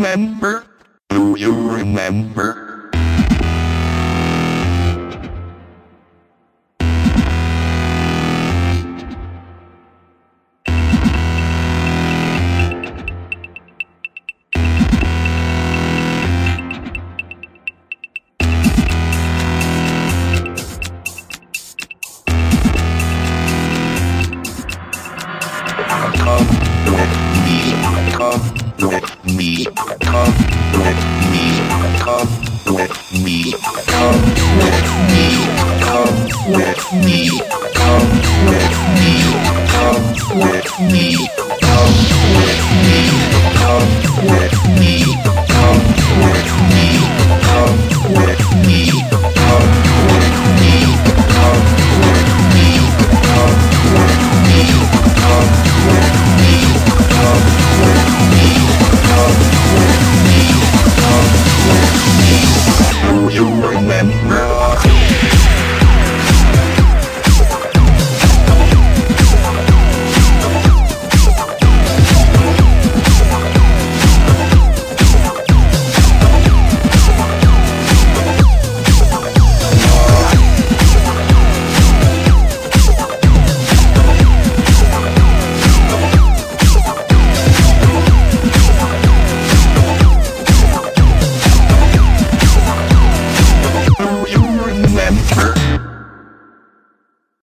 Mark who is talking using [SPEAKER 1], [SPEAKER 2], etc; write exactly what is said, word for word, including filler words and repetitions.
[SPEAKER 1] remember? Do you remember? Come with me, come with me, come with me, come with me, come with me, come with me, come with me, come with me, come with me, come with me, come with me, come with me, come with me, come with me, come with me, come with me, come with me, come with me, come with me. Do you remember?